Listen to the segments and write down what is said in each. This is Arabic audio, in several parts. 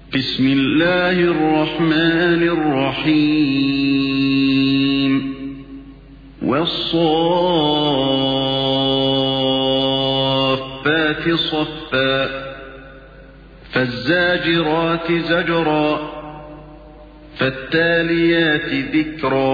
بسم الله الرحمن الرحيم والصافات صفا فالزاجرات زجرا فالتاليات ذكرا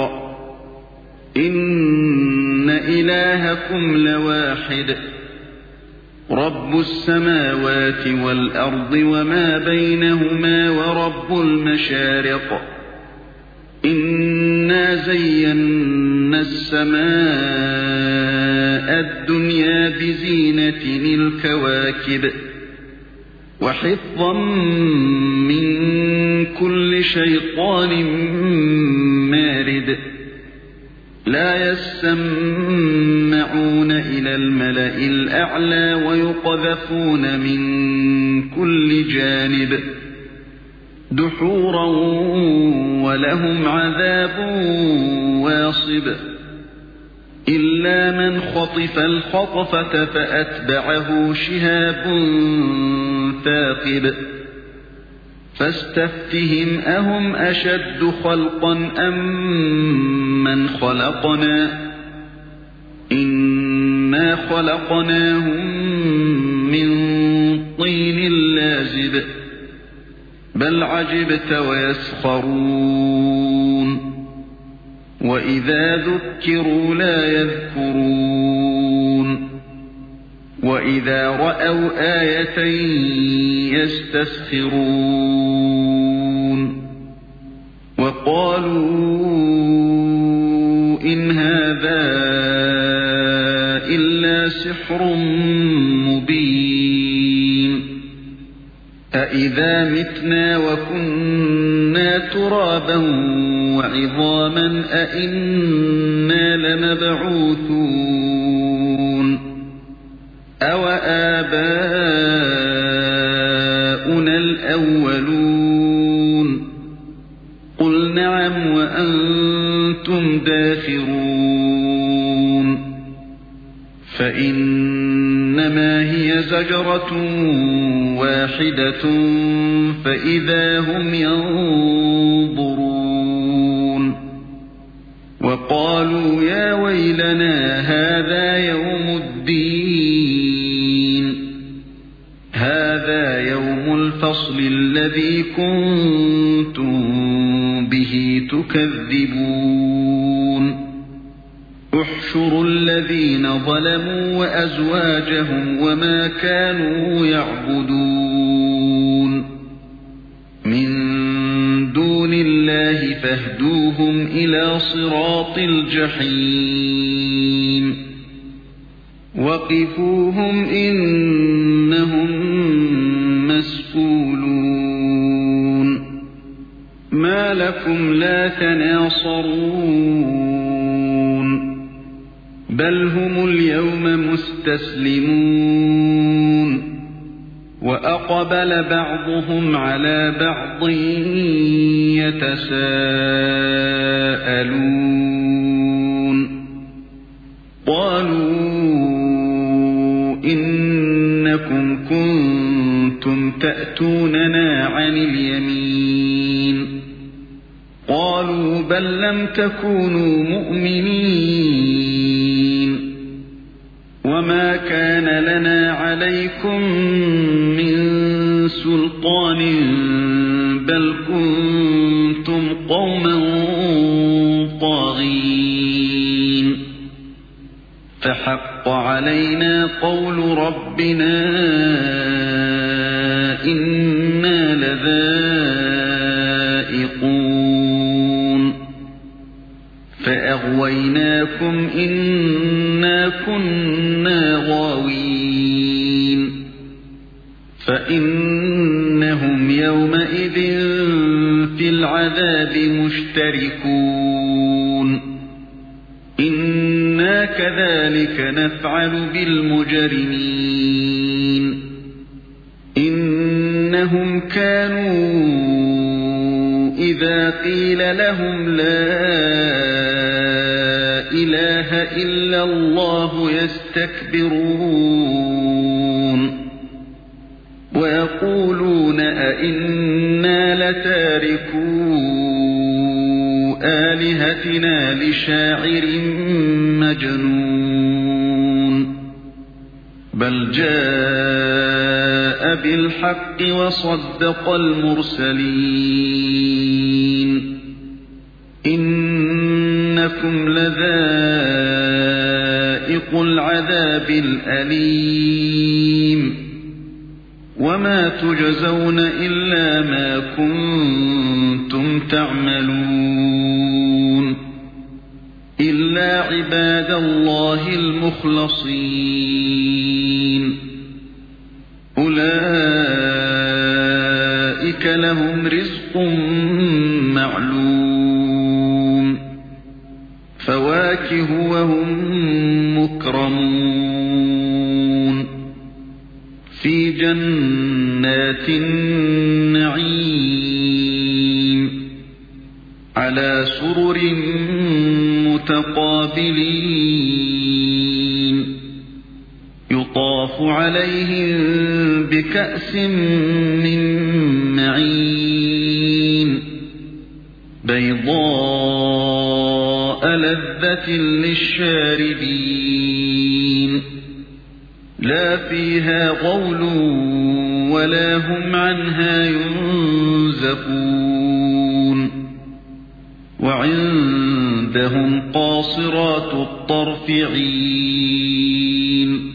إن إلهكم لواحد رب السماوات والأرض وما بينهما ورب المشارق إنا زينا السماء الدنيا بزينة الكواكب وحفظا من كل شيطان مارد لا يسمعون إلى الملأ الأعلى ويقذفون من كل جانب دحورا ولهم عذاب واصب إلا من خطف الخطفة فأتبعه شهاب ثاقب فاستفتهم أهم أشد خلقا أم من خلقنا إنا خلقناهم من طين لازب بل عجبت ويسخرون وإذا ذكروا لا يذكرون وإذا رأوا آية يستسخرون وقالوا إن هذا إلا سحر مبين أإذا متنا وكنا ترابا وعظاما أإنا لمبعوثون أوآباؤنا الأولون قل نعم وأنتم داخرون فإنما هي زجرة واحدة فإذا هم ينظرون وقالوا يا ويلنا هذا يوم الدين هذا يوم الفصل الذي كنتم به تكذبون احشروا الذين ظلموا وأزواجهم وما كانوا يعبدون من دون الله فاهدوهم إلى صراط الجحيم وقفوهم إنهم مسئولون ما لكم لا تناصرون بل هم اليوم مستسلمون وأقبل بعضهم على بعض يتساءلون قالوا إنكم كنتم تأتوننا عن اليمين قالوا بل لم تكونوا مؤمنين وما كان لنا عليكم من سلطان بل كنتم قوما طاغين فحق علينا قول ربنا إنا لذائقون فأغويناكم إنا كنا غاوين فإنهم يومئذ في العذاب مشتركون إنا كذلك نفعل بالمجرمين إنهم كانوا إذا قيل لهم لا إله إلا الله يستكبرون ويقولون أئنا إنا لتاركو آلهتنا لشاعر مجنون بل جاء بالحق وصدق المرسلين إنكم لذائق العذاب الأليم وما تجزون إلا ما كنتم تعملون إلا عباد الله المخلصين أولئك لهم رزق معلوم فواكه وهم مكرمون في جنات النعيم على سرر متقابلين يطاف عليهم بكأس من معين بيضاء لذة للشاربين لا فيها غول ولا هم عنها ينزفون وعندهم قاصرات الطرف عين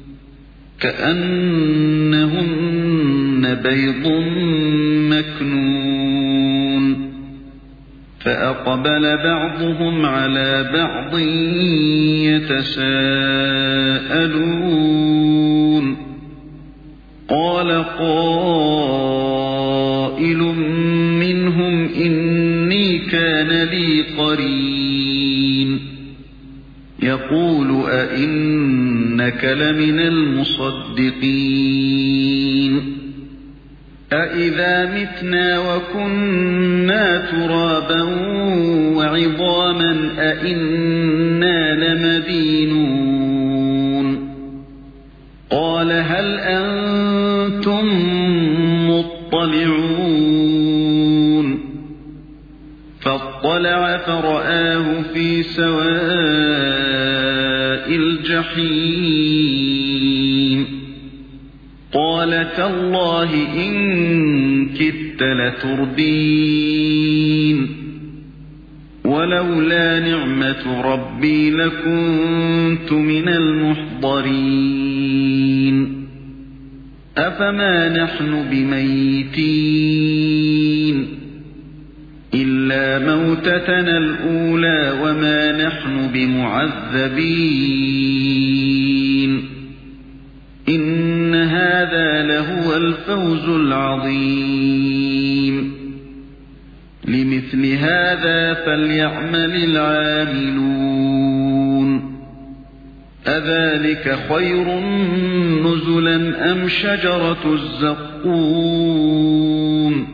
كأنهن بيض مكنون فأقبل بعضهم على بعض يتساءلون قال قائل منهم إني كان لي قرين يقول أئنك لمن المصدقين أإذا متنا وكنا ترابا وعظاما أئنا لمدينون قال هل أنتم مطلعون فاطلع فرآه في سواء الجحيم قال تالله إن كدت لتردين ولولا نعمة ربي لكنت من المحضرين أفما نحن بميتين إلا موتتنا الأولى وما نحن بمعذبين إن هذا لهو الفوز العظيم لمثل هذا فليعمل العاملون أذلك خير نزلا أم شجرة الزقوم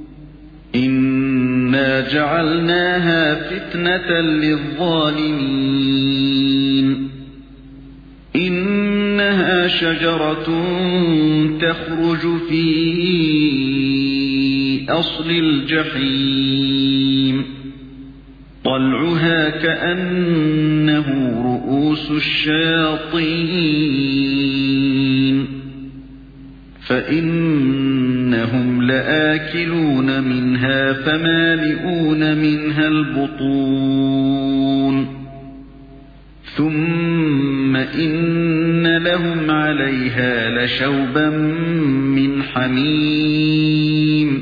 إنا جعلناها فتنة للظالمين إنها شجرة تخرج في أصل الجحيم طلعها كأنه رؤوس الشياطين فإنهم لآكلون منها فمالئون منها البطون ثم إن لهم عليها لشوبا من حميم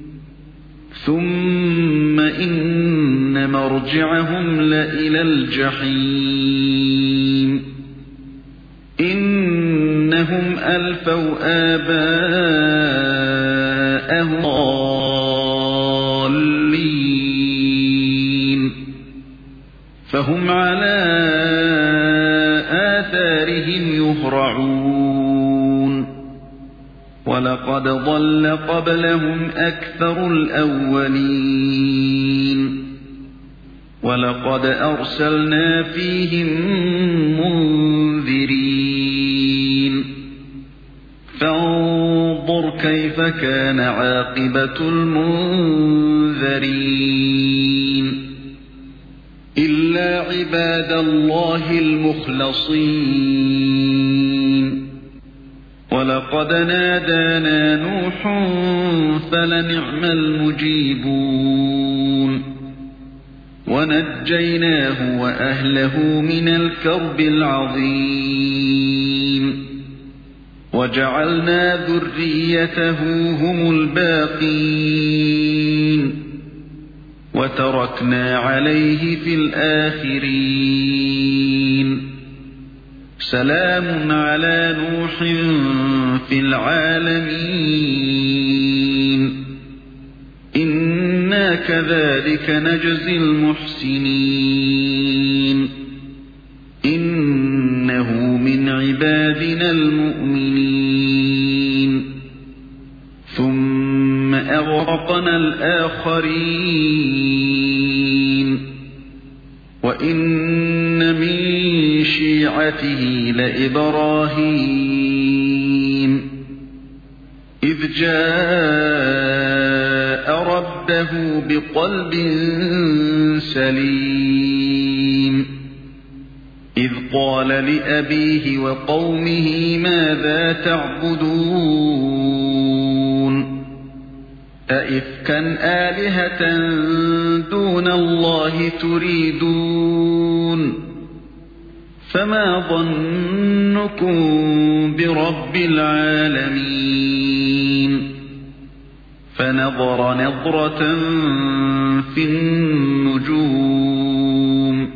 ثم إن مرجعهم لإلى الجحيم إنهم ألفوا آباءهم ضالين فهم على آثارهم يهرعون ولقد ضل قبلهم أكثر الأولين ولقد أرسلنا فيهم منذرين فانظر كيف كان عاقبة المنذرين إلا عباد الله المخلصين ولقد نادانا نوح فلنعم المجيبون ونجيناه وأهله من الكرب العظيم وجعلنا ذريته هم الباقين وتركنا عليه في الآخرين سلام على نوح في العالمين إنا كذلك نجزي المحسنين إنه من عبادنا المؤمنين ثم أغرقنا الآخرين وإن من شيعته لإبراهيم إذ جاء ربه بقلب سليم إذ قال لأبيه وقومه ماذا تعبدون أئفكا آلهة دون الله تريدون فما ظنكم برب العالمين فنظر نظرة في النجوم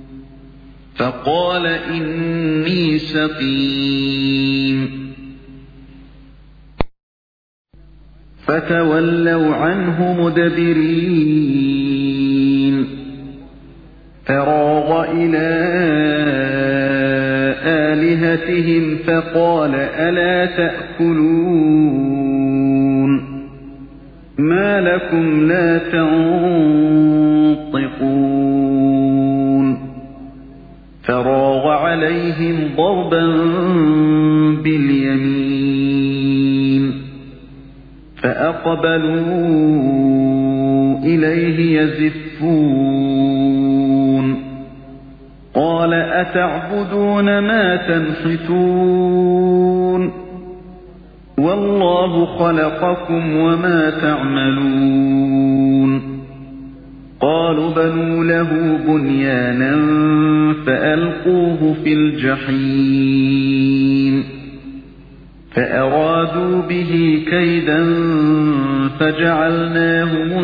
فقال إني سقيم فتولوا عنه مدبرين فراغ إلى آلهتهم فقال ألا تأكلون ما لكم لا تنطقون فراغ عليهم ضربا باليمين فأقبلوا إليه يزفون قال أتعبدون ما تنحتون والله خلقكم وما تعملون قالوا بنوا له بنيانا فألقوه في الجحيم فأرادوا به كيدا فجعلناهم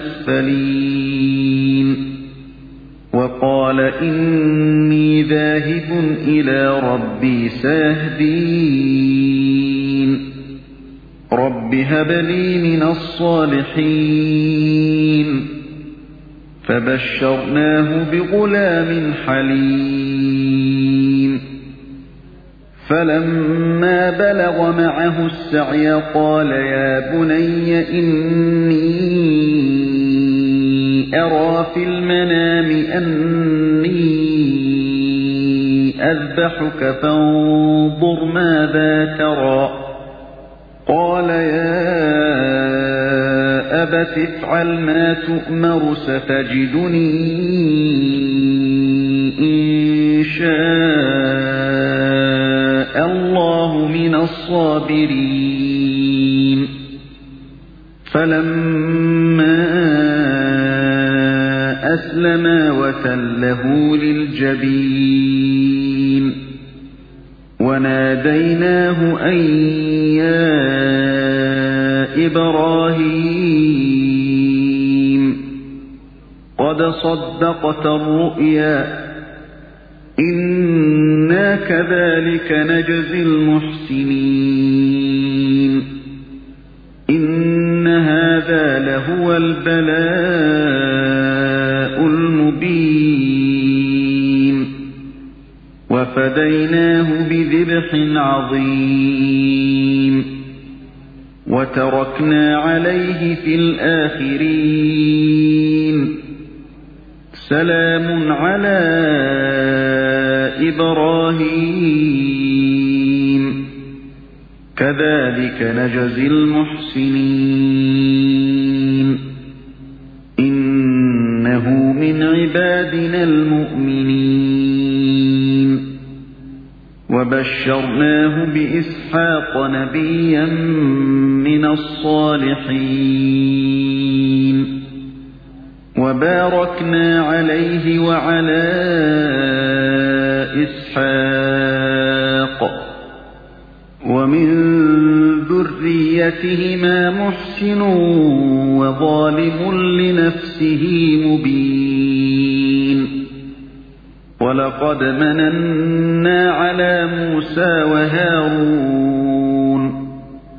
الأسفلين وقال إني ذاهب إلى ربي سيهدين رب هب لي من الصالحين فبشرناه بغلام حليم فلما بلغ معه السعي قال يا بني إني أرى في المنام أني أذبحك فانظر ماذا ترى قال يا أبت افعل ما تؤمر ستجدني إن شاء الله من الصابرين فلما أسلما وتله للجبين وناديناه أن يا إبراهيم قد صدقت الرؤيا إنا كذلك نجزي المحسنين إن هذا لهو البلاء المبين وفديناه بذبح عظيم وتركنا عليه في الآخرين سلام على إبراهيم كذلك نجزي المحسنين إنه من عبادنا المؤمنين وبشرناه بإسحاق نبيا من الصالحين وباركنا عليه وعلى إسحاق ومن ذريتهما محسن وظالم لنفسه مبين ولقد مننا على موسى وهارون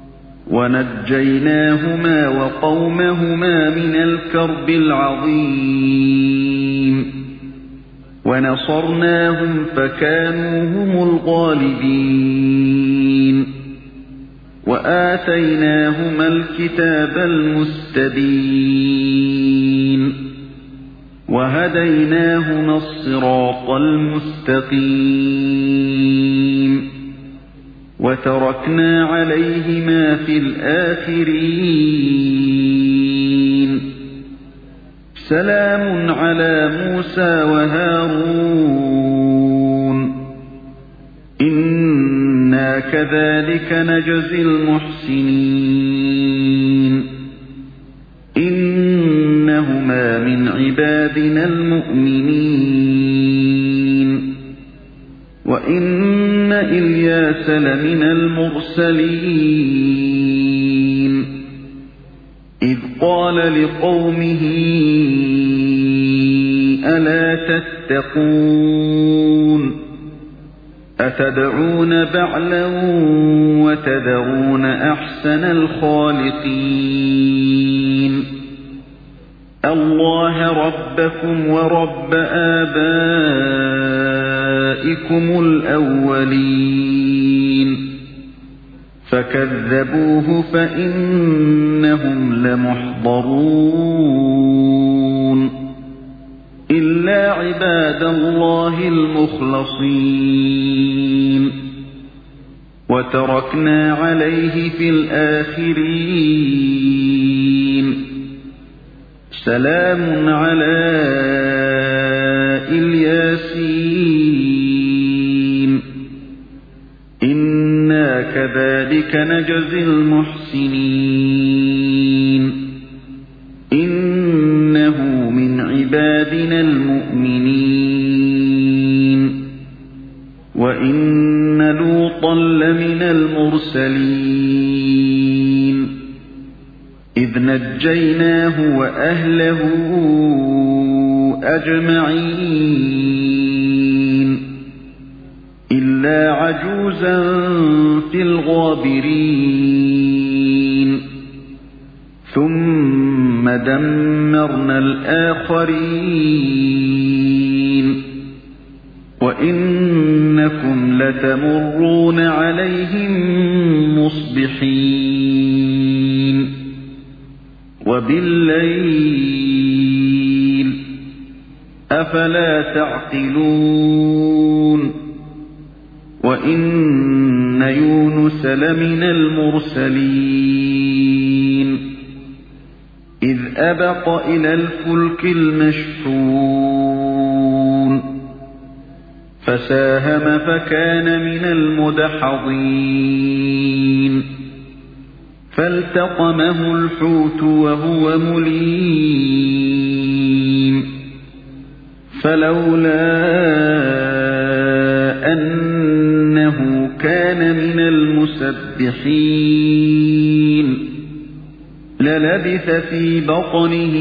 ونجيناهما وقومهما من الكرب العظيم ونصرناهم فكانوا هم الغالبين وآتيناهما الكتاب المستبين وهديناهما الصراط المستقيم وتركنا عليهما في الآخرين سلام على موسى وهارون إنا كذلك نجزي المحسنين إنهما من عبادنا المؤمنين وإن إلياس لمن المرسلين إذ قال لقومه ألا تتقون أتدعون بعلا وتذرون أحسن الخالقين الله ربكم ورب آبائكم الأولين فكذبوه فإنهم لمحضرون إلا عباد الله المخلصين وتركنا عليه في الآخرين سلام على الياسين إنا كذلك نجزي المحسنين إنه من عبادنا المؤمنين وإن لوطا لمن المرسلين إذ نجيناه وأهله أجمعين إلا عجوزا في الغابرين ثم دمرنا الآخرين وإنكم لتمرون عليهم مصبحين وبالليل أفلا تعقلون وإن يونس لمن المرسلين إذ أبق إلى الفلك المشحون فساهم فكان من المدحضين فالتقمه الحوت وهو مليم فلولا أنه كان من المسبحين للبث في بطنه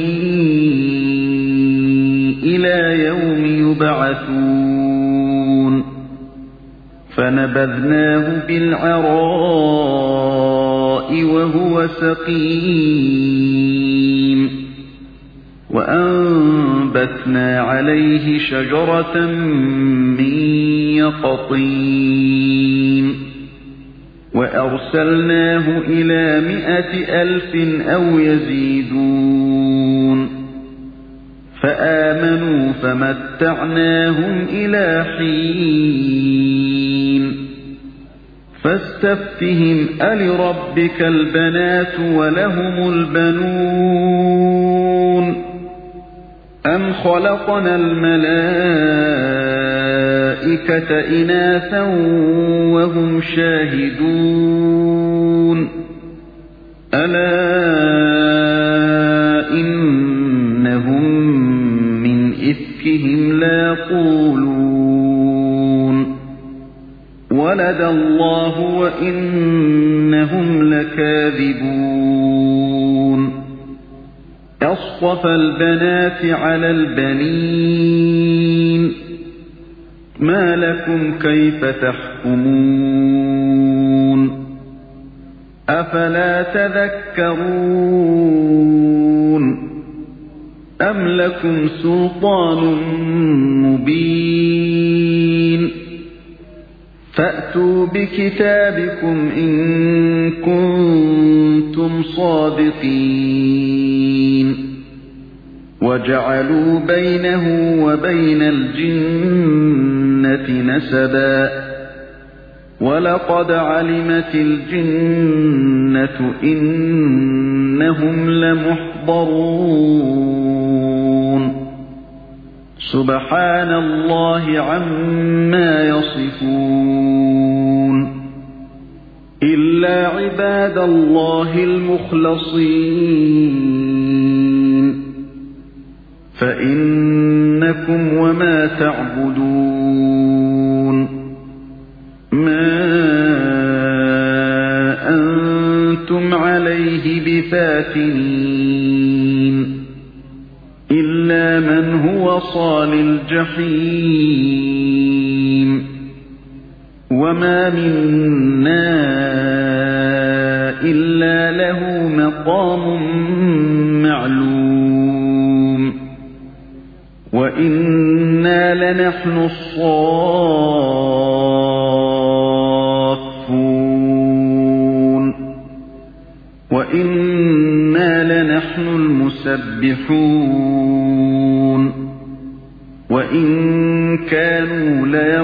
إلى يوم يبعثون فنبذناه بالعراء وهو سقيم وأنبتنا عليه شجرة من يقطين وأرسلناه إلى 100,000 أو يزيدون فآمنوا فمتعناهم إلى حين فاستفتهم ألربك البنات ولهم البنون أم خلقنا الملائكة إناثا وهم شاهدون ألا إنهم من إفكهم ليقولون ولد الله وإنهم لكاذبون أصطفى البنات على البنين ما لكم كيف تحكمون أفلا تذكرون أم لكم سلطان مبين فأتوا بكتابكم إن كنتم صادقين وجعلوا بينه وبين الجنة نسبا ولقد علمت الجنة إنهم لمحضرون سبحان الله عما يصفون إلا عباد الله المخلصين فإنكم وما تعبدون ما أنتم عليه بفاتنين إلا من هو صال الجحيم وما منا إلا له مقام معلوم وإنا لنحن الصافون وإنا لنحن المسبحون وإن كانوا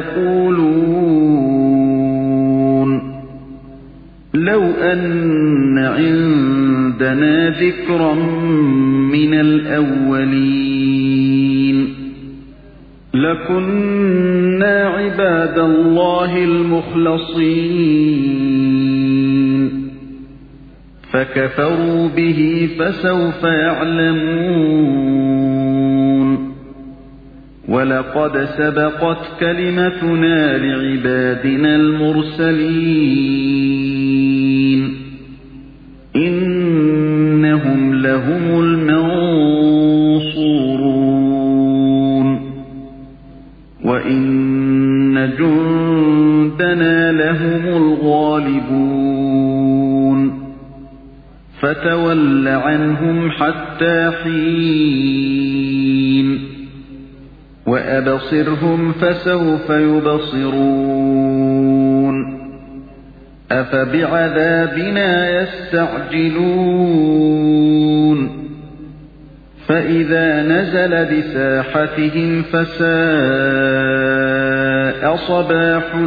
ليقولون لو أن عندنا ذكرا من الأولين لكنا عباد الله المخلصين فكفروا به فسوف يعلمون ولقد سبقت كلمتنا لعبادنا المرسلين إنهم لهم المنصورون وإن جندنا لهم الغالبون فتول عنهم حتى حين وأبصرهم فسوف يبصرون أفبعذابنا يستعجلون فإذا نزل بساحتهم فساء صباح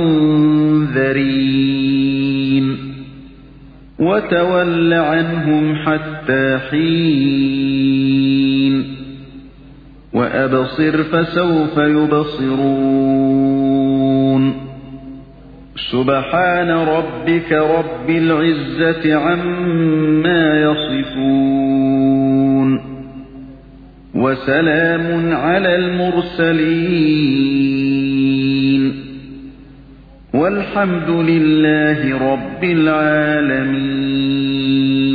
المنذرين وتول عنهم حتى حين وأبصر فسوف يبصرون سبحان ربك رب العزة عما يصفون وسلام على المرسلين والحمد لله رب العالمين.